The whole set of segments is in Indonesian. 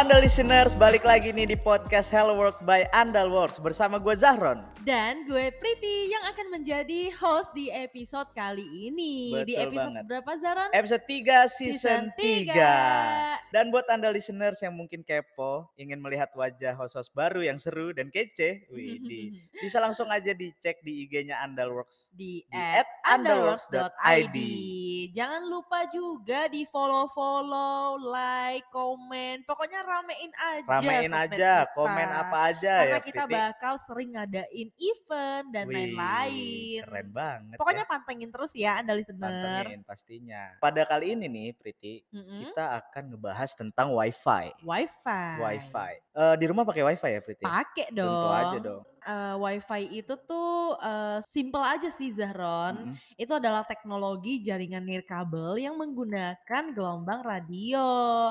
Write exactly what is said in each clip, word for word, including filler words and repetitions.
Anda listeners, balik lagi nih di podcast Hello World by Andalworks bersama gue Zahron. Dan gue Priti yang akan menjadi host di episode kali ini. Betul di episode banget. berapa Zahron? Episode tiga season, Season tiga. tiga. Dan buat Anda listeners yang mungkin kepo, ingin melihat wajah host-host baru yang seru dan kece, widih, bisa langsung aja dicek di I G-nya Andalworks Di, di at at andalworks andalworks dot dot i i d. d. Jangan lupa juga di follow-follow, like, komen. Pokoknya ramein aja Ramein sosmed aja, kita. komen apa aja Karena ya kita Priti. bakal sering ngadain event dan Wih, lain-lain. keren banget Pokoknya ya. pantengin terus ya Anda listener. Pantengin pastinya. Pada kali ini nih Priti, Mm-mm. kita akan ngebahas tentang wifi. Wifi. Wifi. Eh, di rumah pakai wifi ya Priti? Pakai dong. Tentu aja dong. Uh, wifi itu tuh uh, simple aja sih Zahron. Mm-mm. Itu adalah teknologi jaringan nirkabel yang menggunakan gelombang radio.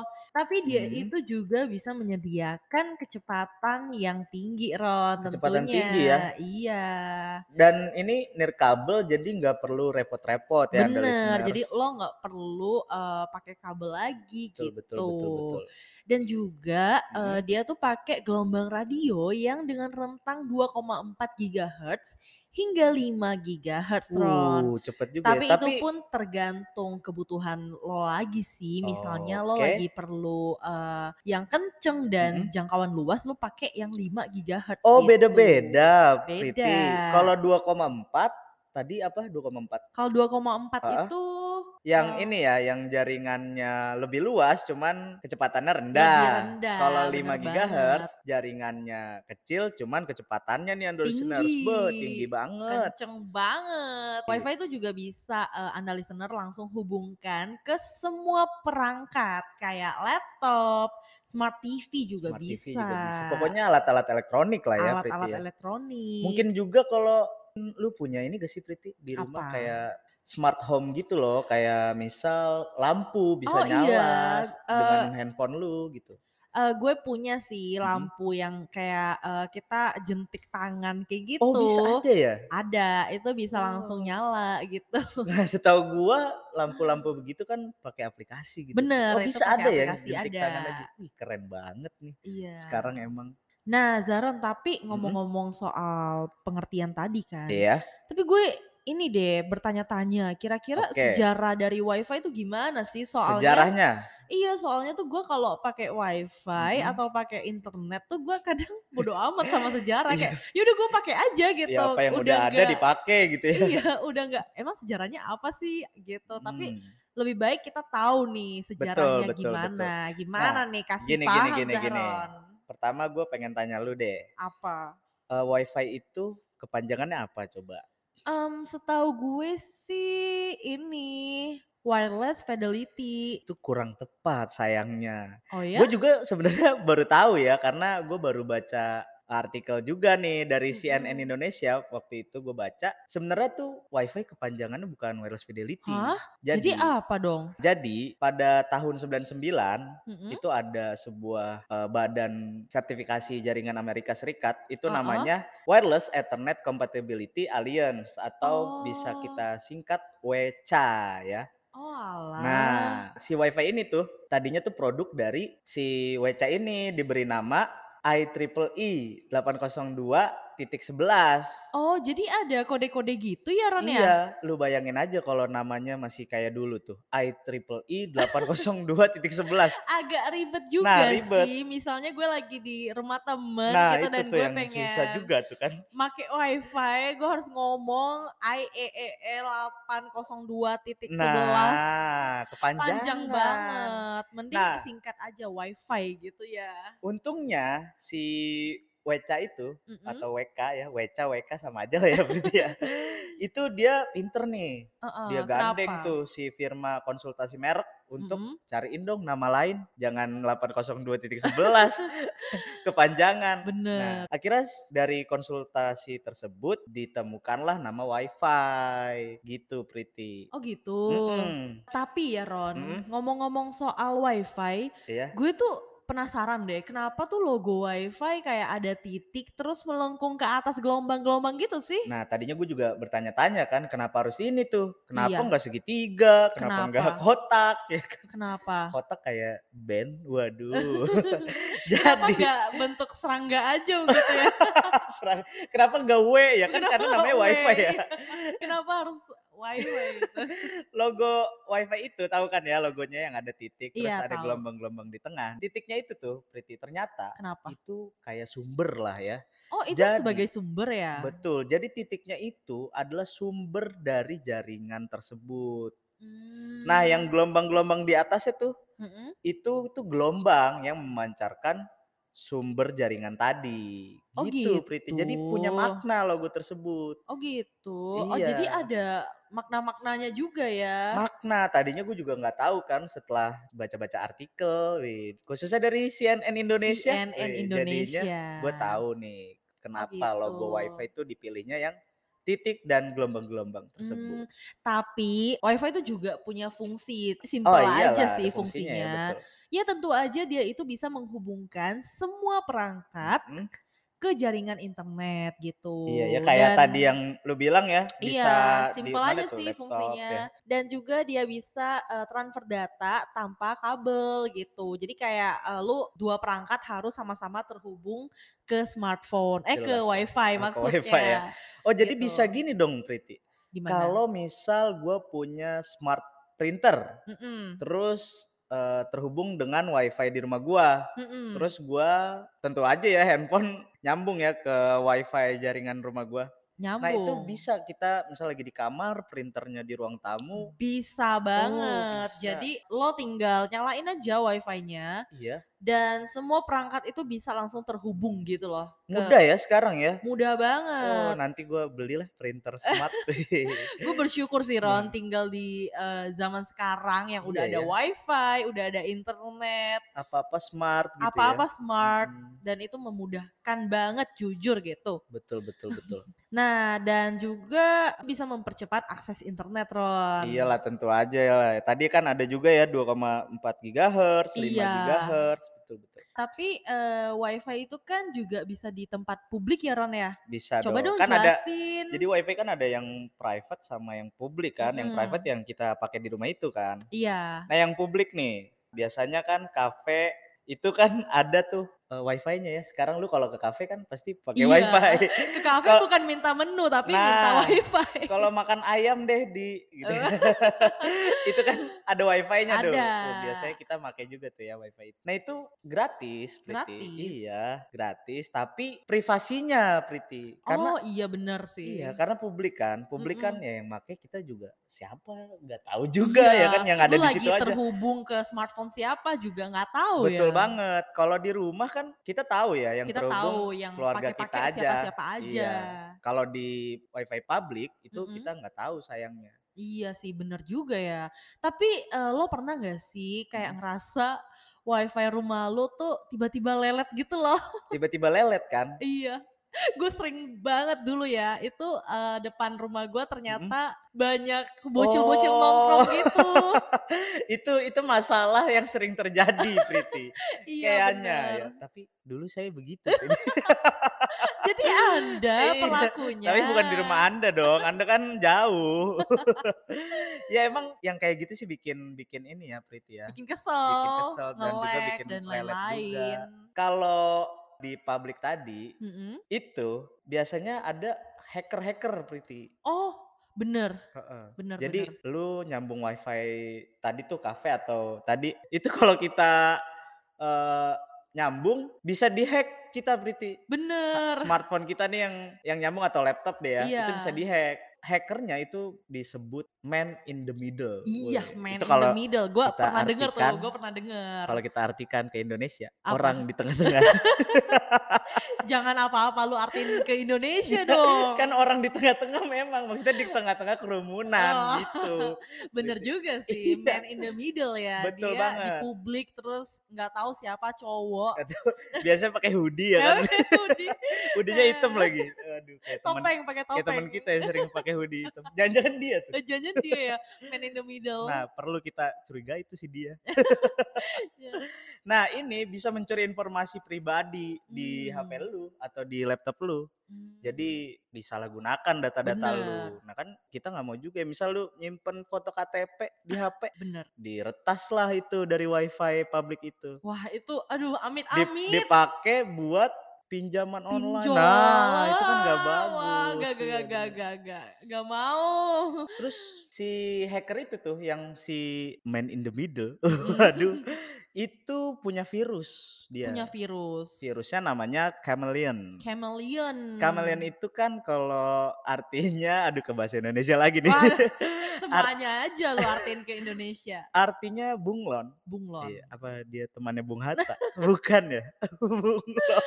Tapi dia Hmm. itu juga bisa menyediakan kecepatan yang tinggi, Ron. Kecepatan tentunya. tinggi ya? Iya. Dan ini nirkabel jadi nggak perlu repot-repot ya Anda Bener, listeners. jadi lo nggak perlu uh, pakai kabel lagi Betul, gitu. betul, betul, betul. Dan juga Hmm. uh, dia tuh pakai gelombang radio yang dengan rentang dua koma empat gigahertz hingga lima gigahertz, Ron. Uh, cepet juga Tapi ya. itu pun tergantung kebutuhan lo lagi sih. Misalnya lo Oke. lagi perlu uh, yang kenceng dan Mm-mm. jangkauan luas, lo pakai yang lima gigahertz Oh, gitu. beda-beda, Priti. Beda. Kalau dua koma empat tadi apa? dua koma empat. Kalau dua koma empat Uh-uh. itu Yang uh, ini ya, yang jaringannya lebih luas cuman kecepatannya rendah. Lebih rendah, Kalau bener lima gigahertz jaringannya kecil cuman kecepatannya nih Anda listeners. tinggi, Be, tinggi banget. kenceng banget. Wifi itu juga bisa uh, Anda listener langsung hubungkan ke semua perangkat kayak laptop, smart T V juga Smart bisa. T V juga bisa. Pokoknya alat-alat elektronik lah ya Priti Alat-alat ya. elektronik. Mungkin juga kalau lu punya ini gak sih Priti di rumah Apa? kayak smart home gitu loh, kayak misal lampu bisa Oh nyala iya, dengan uh, handphone lu gitu. Uh, gue punya sih Mm-mm. lampu yang kayak uh, kita jentik tangan kayak gitu. Oh, bisa ada ya? Ada, itu bisa Oh. langsung nyala gitu. Nah, setahu gua lampu-lampu begitu kan pakai aplikasi gitu. Bener, Oh, itu bisa pakai ada ya aplikasi, jentik ada. tangan aja. Wih, keren banget nih. Iya. Sekarang emang. Nah, Zaron, tapi Mm-mm. ngomong-ngomong soal pengertian tadi kan. Iya. Tapi gue ini deh bertanya-tanya, kira-kira Oke. sejarah dari wifi itu gimana sih? Soalnya Sejarahnya. Iya, soalnya tuh gue kalau pakai wifi Mm-mm. atau pakai internet tuh gue kadang bodo amat sama sejarah, Iya. kayak yaudah gue pakai aja gitu. Ya apa yang udah, ada nggak- dipakai gitu ya. Iya, udah nggak. Emang sejarahnya apa sih gitu? Tapi Hmm. lebih baik kita tahu nih sejarahnya Betul, betul, gimana. betul. Gimana Nah, nih kasih Gini, gini, paham gini, gini. Zahron. Pertama gue pengen tanya lu deh. Apa? Uh, wifi itu kepanjangannya apa coba? Um, setahu gue sih ini wireless fidelity. Itu kurang tepat sayangnya. Oh ya? Gue juga sebenarnya baru tahu ya karena gue baru baca artikel juga nih dari C N N Mm-mm. Indonesia. Waktu itu gue baca sebenarnya tuh wifi kepanjangannya bukan wireless fidelity. Hah? Jadi, Jadi apa dong? Jadi pada tahun sembilan puluh sembilan Mm-mm. itu ada sebuah uh, badan sertifikasi jaringan Amerika Serikat itu Uh-uh. namanya Wireless Ethernet Compatibility Alliance atau Oh. bisa kita singkat W C A ya. Oh alah. Nah, si wifi ini tuh tadinya tuh produk dari si W C A ini diberi nama I triple E delapan nol dua titik sebelas. Oh, jadi ada kode-kode gitu ya, Ron ya? Iya, lu bayangin aja kalau namanya masih kayak dulu tuh, I triple E delapan nol dua titik sebelas. Agak ribet juga Nah, ribet. sih. Misalnya gue lagi di rumah temen Nah, gitu itu dan tuh gue yang pengen susah juga tuh kan. make wifi, gue harus ngomong I E E E delapan nol dua titik sebelas. Nah, kepanjangan. Panjang banget. Mending Nah, singkat aja wifi gitu ya. Untungnya si W C A itu Mm-mm. atau W K ya, W C A W K sama aja lah ya berarti ya. Itu dia pinter nih. Uh-uh, Dia gandeng kenapa? tuh si firma konsultasi merek untuk Mm-mm. cariin dong nama lain, jangan delapan nol dua titik sebelas kepanjangan. Bener. Nah, akhirnya dari konsultasi tersebut ditemukanlah nama wifi gitu Priti. Oh gitu. Mm-mm. Tapi ya Ron, Mm-mm. ngomong-ngomong soal wifi, Iya. gue tuh penasaran deh, kenapa tuh logo WiFi kayak ada titik terus melengkung ke atas gelombang-gelombang gitu sih? Nah, tadinya gue juga bertanya-tanya kan, kenapa harus ini tuh? Kenapa Iya, nggak segitiga? Kenapa nggak kenapa? kotak? Ya kan? Kenapa? Kotak kayak band, waduh. Kenapa Jadi nggak bentuk serangga aja gitu ya? serang kenapa nggak W ya kan Kenapa karena namanya W? WiFi ya. Iya, kenapa harus WiFi itu? Logo WiFi itu tahu kan ya logonya yang ada titik, terus Iya ada tahu. gelombang-gelombang di tengah. Titiknya itu tuh, Priti, ternyata Kenapa? itu kayak sumber lah ya. Oh itu sebagai Jadi sumber ya? betul, jadi titiknya itu adalah sumber dari jaringan tersebut. Nah, yang Mmm, gelombang-gelombang di atasnya tuh, mhm. itu tuh gelombang yang memancarkan sumber jaringan tadi, Oh gitu Priti. gitu. Jadi punya makna logo tersebut. Oh gitu. Oh jadi Iya, ada makna-maknanya juga ya? makna. Tadinya gue juga nggak tahu kan setelah baca-baca artikel, wih, khususnya dari C N N Indonesia, C N N wih, jadinya Indonesia. gue tahu nih Oh kenapa gitu. logo WiFi itu dipilihnya yang titik dan gelombang-gelombang Mmm, tersebut. tapi WiFi itu juga punya fungsi, Oh simpel aja iyalah, ada sih fungsinya ya, fungsinya. betul. Ya tentu aja dia itu bisa menghubungkan semua perangkat Mhm. ke jaringan internet Iya ya, gitu kayak tadi dan yang lu bilang ya, bisa iya, di simpel mana aja tuh, sih laptop ya? fungsinya dan juga dia bisa, eee, transfer data tanpa kabel gitu. Jadi kayak, eee, lu dua perangkat harus sama-sama terhubung ke smartphone eh, ke Jelas ya. WiFi Oh, ke WiFi ya. maksudnya, Oh, jadi bisa gitu. gini dong, Priti. Gimana? Kalau misal gua punya smart printer, Mhm, terus, eee, terhubung dengan WiFi di rumah gua, mhm, terus gua tentu aja ya handphone nyambung ya ke WiFi jaringan rumah gua. Nah, itu nyambung. bisa kita misal lagi di kamar, printernya di ruang tamu, Bisa oh banget. bisa. Jadi lo tinggal nyalain aja WiFi-nya Iya, dan semua perangkat itu bisa langsung terhubung gitu loh ke mudah ya sekarang ya? mudah Oh, banget. nanti gua belilah printer smart. Gue bersyukur sih Ron Nah, tinggal di, eee, zaman sekarang yang udah iya ada ya, WiFi, udah ada internet, apa-apa smart gitu ya. apa-apa smart Mhm, dan itu memudahkan banget jujur gitu. betul betul betul. Nah dan juga bisa mempercepat akses internet Ron. Iyalah tentu aja ya lah. Tadi kan ada juga ya dua koma empat gigahertz, lima Iya, gigahertz, betul betul. tapi, eee, WiFi itu kan juga bisa di tempat publik ya Ron ya? Bisa Coba dong. dong Kan ada jadi jelasin. WiFi kan ada yang private sama yang publik kan. Yang private Mhm, yang kita pakai di rumah itu kan. iya. Nah, yang publik nih, biasanya kan kafe itu kan ada tuh, eee, WiFi-nya ya. Sekarang lu kalau ke kafe kan pasti pakai Iya, WiFi. ke kafe Kal bukan minta menu tapi minta Nah, WiFi. kalau makan ayam deh di gitu. Eee, Itu kan ada WiFi-nya ada, tuh. Oh, biasanya kita pakai juga tuh ya WiFi itu. Nah, itu gratis, Priti. gratis. Iya, gratis, tapi privasinya, Priti. Karena Oh iya bener sih, iya, karena publik kan. Publik kan mhm. ya yang make kita juga siapa, nggak tahu juga ya kan, Iya, yang lu ada di lagi situ aja. terhubung ke smartphone siapa juga nggak tahu Betul ya. banget. Kalau di rumah kan kita tahu ya yang Kita terhubung tahu yang keluarga pakai-pakai kita aja. siapa-siapa aja. Iya. Kalau di WiFi publik itu Mhm. kita nggak tahu sayangnya. Iya sih bener juga ya. Tapi, eee, lo pernah nggak sih kayak Mhm. ngerasa WiFi rumah lo tuh tiba-tiba lelet gitu loh? Tiba-tiba lelet kan? Iya. Gue sering banget dulu ya, itu, eee, depan rumah gue Mhm. ternyata banyak bocil-bocil Oh, nongkrong gitu. itu itu masalah yang sering terjadi, Priti. Iya Kayaknya bener. ya, tapi dulu saya begitu, Priti. Jadi Anda Iya, tapi pelakunya. bukan di rumah Anda dong, Anda kan jauh. Ya emang yang kayak gitu sih bikin bikin ini ya, Priti ya, Bikin bikin kesel, kesel dan juga nge-lag bikin dan lelet lain-lain. juga. Kalau di publik tadi, Mhm. itu biasanya ada hacker-hacker, Priti. Oh, bener Heeh. bener Jadi bener. lu nyambung WiFi tadi tuh kafe atau tadi itu kalau kita, eee, nyambung bisa di-hack kita, Priti. Ha Bener, smartphone kita nih yang yang nyambung atau laptop deh ya, itu bisa iya. di-hack. Hacker-nya itu disebut man in the middle. Iya, Wih, man itu in the kalau middle, gua kita pernah denger tuh, artikan gua pernah denger. kalau kita artikan ke Indonesia, orang Apa? di tengah-tengah. Jangan apa-apa lu artiin ke Indonesia Iya, kan dong. orang di tengah-tengah memang, maksudnya di tengah-tengah kerumunan Oh, gitu, bener Priti. juga sih, Iya, man in the middle ya, betul dia di banget. publik terus nggak tahu siapa cowok, Atau biasanya pakai hoodie ya kan. cewek hoodie, Hoodie-nya hitam eee, lagi, Aduh, kayak teman Topeng, pakai kayak topeng. teman kita yang sering pakai hoodie hitam. Jangan-jangan dia tuh. Eh, jangan-jangan dia ya, man in the middle. Nah, perlu kita curigai itu sih dia. Ya. Nah, ini bisa mencuri informasi pribadi di H P Mmm. lu atau di laptop lu. Mmm. Jadi disalahgunakan data-data lu. Bener. Nah kan kita nggak mau juga ya, misal lu nyimpen foto K T P di H P, Bener. diretaslah itu dari WiFi publik itu. Wah itu aduh Dip amit-amit. dipakai buat pinjaman online. Pinjol, Nah, itu kan nggak ah, wah bagus, nggak nggak iya nggak bener. nggak nggak, nggak mau. Terus si hacker itu tuh yang si man in the middle, waduh, Mhm. itu punya virus dia. Punya virus. Virusnya namanya Chameleon. Chameleon Chameleon. itu kan kalau artinya aduh ke bahasa Indonesia lagi nih. Waduh, Art semuanya aja lu artiin ke Indonesia. artinya bunglon. Iya, Bunglon. apa dia temannya Bung Hatta? Bukan ya? Bunglon.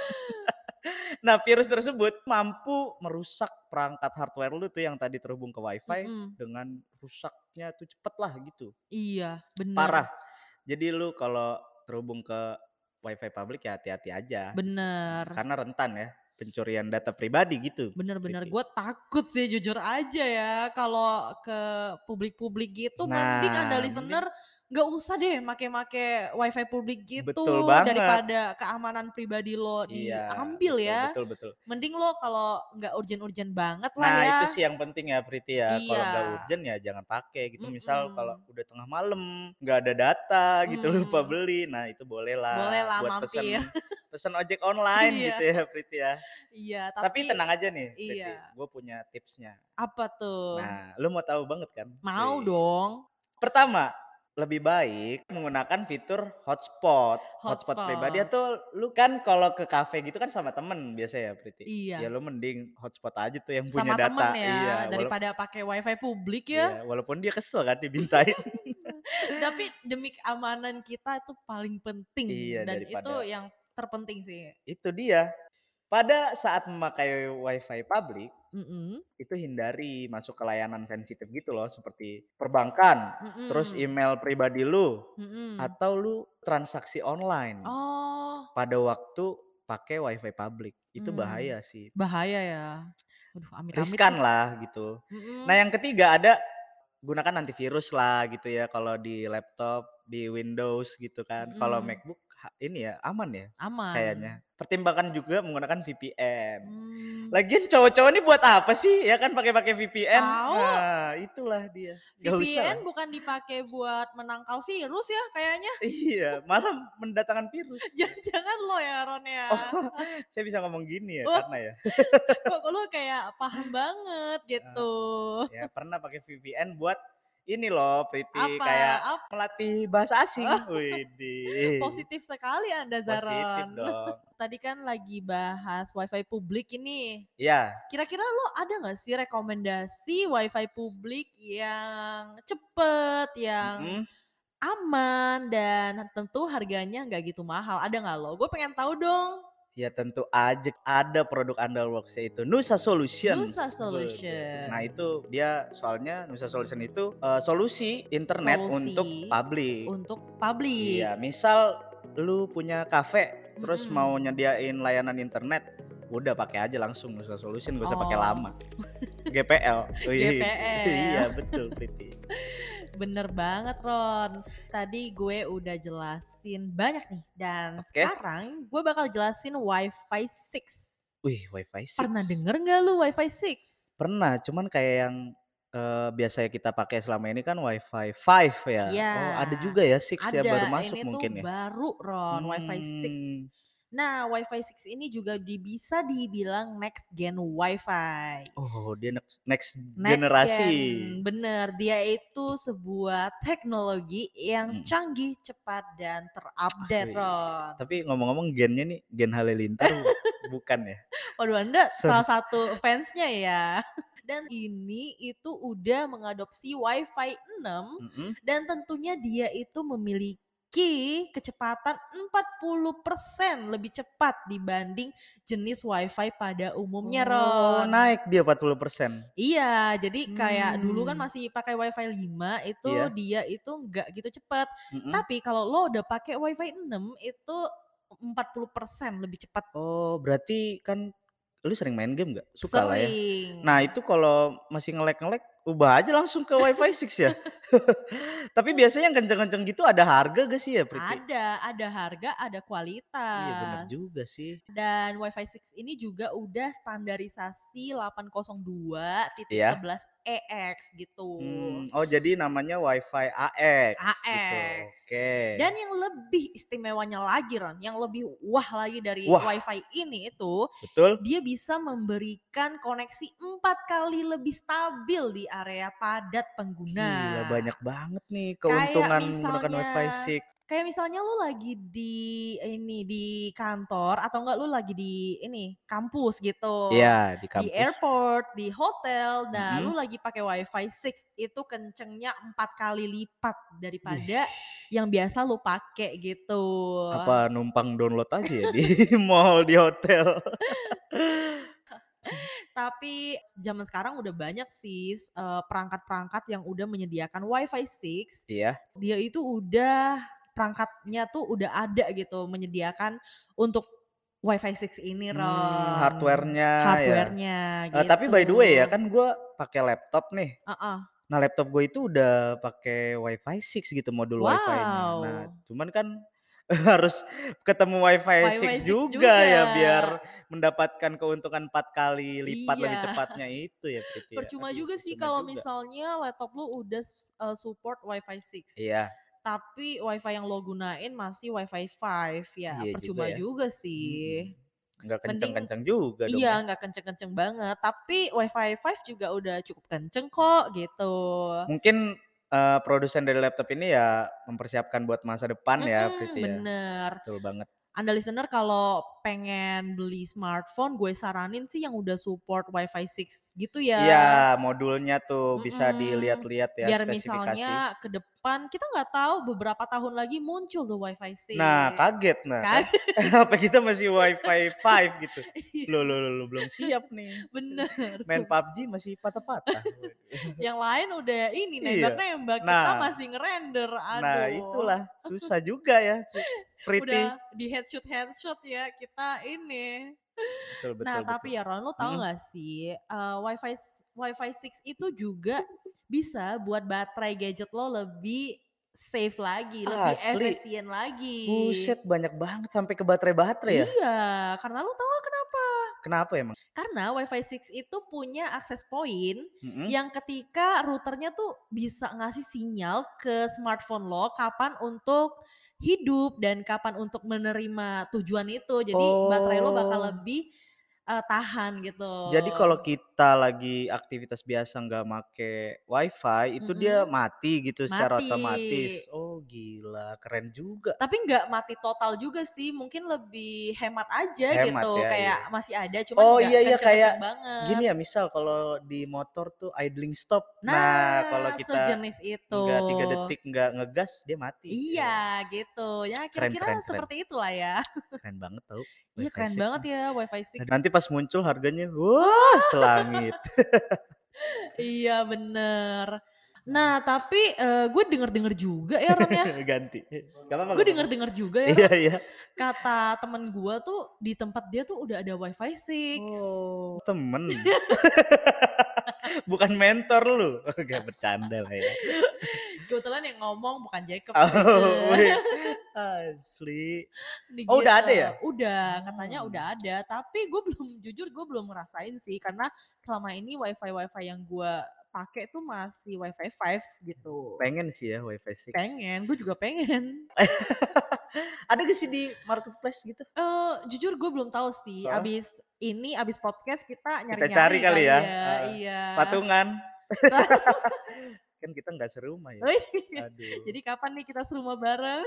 Nah, virus tersebut mampu merusak perangkat hardware lu tuh yang tadi terhubung ke WiFi Mhm. dengan rusaknya tuh cepet lah gitu. Iya, bener. Parah. Jadi lu kalau terhubung ke WiFi publik ya hati-hati aja. Bener. Karena rentan ya pencurian data pribadi gitu, Bener bener, Priti. gue takut sih jujur aja ya kalau ke publik-publik gitu mending Anda Nah, mending listener nggak usah deh make-make WiFi publik betul gitu banget. daripada keamanan pribadi lo Iya, diambil betul ya. betul betul. Mending lo kalau nggak urgent-urgent banget lah Nah, ya. itu sih yang penting ya, Priti, ya. Kalau Iya. nggak urgent ya jangan pakai gitu. Misal kalau Mhm. udah tengah malam, nggak ada data gitu lupa Mmm. beli, nah itu bolehlah Bolehlah buat mampir. pesen pesen ojek online Iya. gitu ya, Priti, ya. Iya, Tapi tapi tenang aja nih, Priti, iya. gue punya tipsnya. Apa tuh? Nah, lu mau tahu banget kan? Mau Wih. dong. Pertama, lebih baik menggunakan fitur hotspot. Hotspot pribadi Hotspot. atau lu kan kalau ke kafe gitu kan sama temen biasa ya, Priti. Ya Iya. lu mending hotspot aja tuh yang punya Sama temen data. ya, Iya, walau daripada pakai WiFi publik ya. iya, walaupun dia kesel kan dimintain. Tapi demi keamanan kita itu paling penting Iya, dan itu daripada yang terpenting sih. itu dia. Pada saat memakai WiFi publik, Mhm. itu hindari masuk ke layanan sensitif gitu loh, seperti perbankan, terus Mhm. email pribadi lu, Mhm. atau lu transaksi online Oh. pada waktu pakai WiFi publik. Itu Mmm, bahaya sih. bahaya ya. Aduh amit-amit Riskan deh. lah gitu. Nah, Mhm. yang ketiga ada gunakan antivirus lah gitu ya kalau di laptop, di Windows gitu kan. Kalau Mhm. MacBook ha ini ya aman ya kayaknya. Aman. Pertimbangkan juga menggunakan V P N. Mmm. Lagian cowok-cowok ini buat apa sih ya kan pakai-pakai V P N? Tahu. Nah, itulah dia. Nggak usah lah. V P N bukan dipakai buat menangkal virus ya kayaknya? Iya, malah mendatangkan virus. Jangan-jangan lo ya, Ron, Oh, ya? saya bisa ngomong gini ya Oh, karena ya. kok lu kayak paham banget gitu. Eee, ya pernah pakai V P N buat ini loh Priti, Apa? kayak Ap melatih bahasa oh, asing. Widih. positif sekali Anda, Positif Zaron. dong. Tadi kan lagi bahas WiFi publik ini. Iya. Kira-kira lo ada nggak sih rekomendasi WiFi publik yang cepet, yang Mhm. aman, dan tentu harganya nggak gitu mahal, ada nggak lo? Gue pengen tahu dong. Ya tentu aja ada produk andalworks yaitu Nusa Nusa Solutions. Bede. Nah Solution. itu dia soalnya Nusa Solution itu, eee, solusi internet untuk Solusi publik. untuk publik. Iya, misal lu punya kafe, terus mau Mhm. nyediain layanan internet, udah pakai aja langsung Nusa Solution, nggak usah pakai Oh. lama. G P L. Wih, G P L. iya betul Priti. Bener banget, Ron. Tadi gue udah jelasin banyak nih dan Oke. sekarang gue bakal jelasin WiFi six. Wih, WiFi Pernah six. denger nggak lu WiFi six? Pernah, cuman kayak yang, eee, biasanya kita pakai selama ini kan WiFi five ya. Iya, Oh, ada juga ya six ya, baru ada. masuk Ini tuh mungkin ya? baru, Ron, WiFi six. Mmm. Nah, WiFi six ini juga di bisa dibilang next gen WiFi. Oh, dia next next Next generasi. gen, bener. Dia itu sebuah teknologi yang Mhm. canggih, cepat, dan terupdate, Wih, Ron. tapi ngomong-ngomong gennya nih, gen Halilintar bukan ya? Waduh, Anda salah Sorry. satu fansnya ya. Dan ini itu udah mengadopsi WiFi enam Mhm. dan tentunya dia itu memiliki kecepatan empat puluh persen lebih cepat dibanding jenis WiFi pada umumnya, Oh, Ron. naik dia empat puluh persen? Iya, jadi kayak dulu kan Mmm. masih pakai WiFi lima itu Iya. dia itu nggak gitu cepet. Mhm. Tapi kalau lo udah pakai WiFi enam itu empat puluh persen lebih cepat. Oh, berarti kan Lu sering main game nggak? Suka lah ya? Nah Sering. itu kalau masih nge-lag-nge-lag, ubah aja langsung ke Wi-Fi six ya. Tapi biasanya yang kenceng-kenceng gitu ada harga gak sih ya, Priti? Ada, ada harga, ada Iya bener kualitas. juga sih. Dan Wi-Fi six ini juga udah standarisasi delapan nol dua titik Iya. sebelas E X gitu. Mmm, oh jadi namanya Wi-Fi A-X gitu, A-X. oke. Dan yang lebih istimewanya lagi Ron, yang lebih wah lagi dari Wah, Wi-Fi ini itu, betul? dia bisa memberikan koneksi empat kali lebih stabil di area padat Gila pengguna. banyak banget nih Kayak keuntungan menggunakan misalnya Wi-Fi six. kayak misalnya lu lagi di ini, di kantor atau enggak lu lagi di ini, kampus gitu, Iya di di kampus. airport, di hotel, nah lu Mhm. lagi pakai Wi-Fi six itu kencengnya empat kali lipat Wih, daripada yang biasa lu pakai gitu. apa numpang download aja ya di mall, di hotel? Tapi zaman sekarang udah banyak sih, eee, perangkat-perangkat yang udah menyediakan Wi-Fi six. Iya. Dia itu udah perangkatnya tuh udah ada gitu, menyediakan untuk Wi-Fi six ini Mmm, Ron, hardware-nya ya. hardware-nya Eee, tapi gitu. by the way ya, kan gua pakai laptop nih. Heeh. Nah, laptop gue itu udah pakai Wi-Fi six gitu modul Wi-Fi-nya. Nah, Wow, cuman kan harus ketemu Wi-Fi Wi-Fi six six juga juga. ya biar mendapatkan keuntungan empat kali lipat lebih Iya, cepatnya itu ya, Priti ya. percuma Aduh juga sih percuma kalau juga. misalnya laptop lu udah s eee, support Wi-Fi six. Iya, Tapi Wi-Fi yang lo gunain masih Wi-Fi five, ya iya juga percuma ya. juga Mhm. sih. Nggak Mending kenceng-kenceng juga dong ya. iya, nggak kenceng-kenceng banget, tapi Wi-Fi five juga udah cukup kenceng kok, gitu. Mungkin, eee, produsen dari laptop ini ya mempersiapkan buat masa depan ya, Mhm, Priti ya. bener. Betul banget. Anda listener kalau pengen beli smartphone, gue saranin sih yang udah support Wi-Fi six gitu Iya, ya. modulnya tuh bisa Mhm, dilihat-lihat ya biar spesifikasi. misalnya ke depan kita nggak tahu beberapa tahun lagi muncul tuh Wi-Fi Nah, six, kaget nah kan? kan, H P kita masih Wi-Fi five gitu. Iya, Loh loh loh loh, belum siap nih. bener, Main belum P U B G siap. masih patah-patah. Waduh. Yang lain udah ini, Iya. nembak-nembak, kita Nah masih ngerender, nah aduh. itulah, susah juga ya su Pretty. Udah di headshot-headshot ya, kita ini. Betul Nah, betul betul. tapi ya Ron, lu tahu Mhm. nggak sih, eee, Wi-Fi s Wi-Fi six itu juga bisa buat baterai gadget lo lebih safe lagi, lebih Asli, efisien lagi. buset banyak banget sampai ke baterai-baterai ya? Iya, karena lu tahu nggak kenapa? Kenapa emang? Karena Wi-Fi six itu punya akses point Mhm. yang ketika routernya tuh bisa ngasih sinyal ke smartphone lo kapan untuk hidup dan kapan untuk menerima tujuan itu. Jadi baterai lo bakal Oh. lebih, eee, tahan gitu. Jadi kalau kita lagi aktivitas biasa nggak make WiFi, itu dia Mhm, mati gitu secara mati. otomatis? Oh gila, keren juga. Tapi nggak mati total juga sih, mungkin lebih hemat aja Hemat gitu, ya, iya. kayak masih ada cuman Oh nggak iya iya kayak kenceng-kenceng banget. gini ya, misal kalau di motor tuh idling stop. Nah, kalau Nah, kita sejenis itu. nggak tiga detik nggak ngegas, dia mati. Iya, Iya. gitu. Ya Keren kira-kira keren keren. seperti itulah ya. Keren banget tahu Iya WiFi keren six banget nih. ya Wi-Fi six. Nanti pas muncul harganya, wah Wah, selangit. iya bener. Nah tapi, eee, gue denger-denger juga ya Ron ya, Ganti. Gak apa-apa gue gak apa-apa. denger-denger juga ya Iya Ron, iya. kata temen gue tuh di tempat dia tuh udah ada Wi-Fi six. Oh, temen? Bukan mentor lu? Gak bercanda lah ya. Kebetulan yang ngomong bukan Jacob sih. Oh, wih, asli. Nih Oh, udah gitu. ada ya? Udah, katanya Oh, udah ada, tapi gue belum jujur gue belum ngerasain sih, karena selama ini Wi-Fi-Wi-Fi yang gue pakai tuh masih Wi-Fi five gitu. pengen sih ya WiFi six. Pengen, gue juga pengen. Ada gak sih di marketplace gitu? Eee, jujur gue belum tahu sih, Heeh, abis ini, abis podcast kita kita cari nyari-nyari kali kali ya, ya, heeh. iya. Patungan. Kan kita nggak serumah ya. Oh iya, Aduh. jadi kapan nih kita serumah bareng?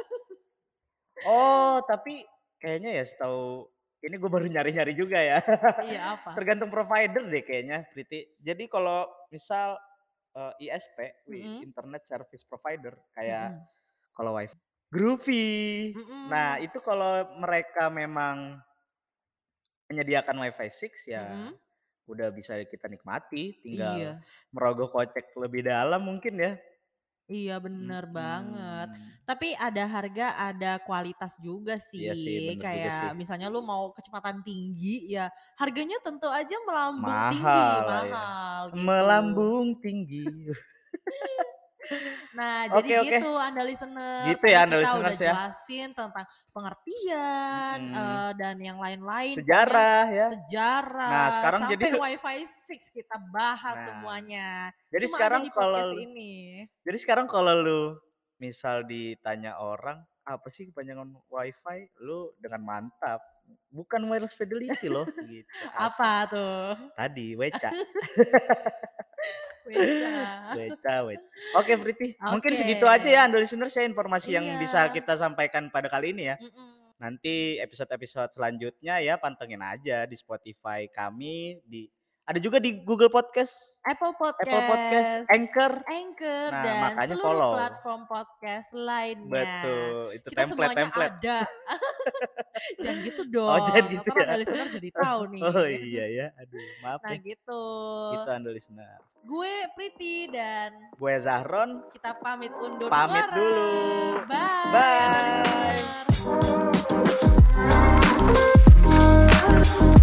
Oh, tapi kayaknya ya setahu ini gue baru nyari-nyari juga ya. Iya, apa? Tergantung provider deh kayaknya, Priti. Jadi kalau misal, eee, I S P, wih, Mhm, internet service provider kayak mhm, kalau WiFi Groovy. Nah, mhm, itu kalau mereka memang menyediakan WiFi six ya mhm, udah bisa kita nikmati, tinggal iya. merogoh kocek lebih dalam mungkin ya. Iya bener banget. Mhm. Tapi ada harga, ada kualitas juga Iya sih, sih. bener juga sih. Kayak misalnya lu mau kecepatan tinggi, ya harganya tentu aja melambung tinggi, Mahal lah ya. mahal gitu. Melambung tinggi. Nah, jadi Oke oke. gitu Anda listener, Gitu tadi ya Anda kita udah listeners ya. jelasin tentang pengertian, Mhm. eee, dan yang lain-lain, pokoknya Sejarah ya. Nah sejarah, sekarang jadi sampai WiFi six kita bahas Nah, semuanya. jadi Cuma ada sekarang di podcast kalau ini. jadi sekarang kalau lu misal ditanya orang, "Apa sih kepanjangan WiFi?" Lu dengan mantap, "Bukan wireless fidelity loh," gitu, asik. Apa tuh? Tadi, weca. Weca. Weca wec oke Prity, mungkin Oke. segitu aja ya Anda listeners ya informasi yang bisa Iya. kita sampaikan pada kali ini ya. Mhm. Nanti episode-episode selanjutnya ya pantengin aja di Spotify kami, di ada juga di Google Podcast, Apple Apple Podcast, Podcast, Anchor. Anchor, Nah dan makanya seluruh follow. platform podcast lainnya. Betul, itu Kita semuanya template-template. ada. Jangan gitu Oh jangan dong, gitu entar Anda ya. listener jadi tahu Oh nih. iya ya, aduh maaf Nah deh. gitu. Gitu Anda listeners. Gue Prity dan Gue Zahron. kita pamit undur Pamit suara. dulu. Bye Anda Bye. listener.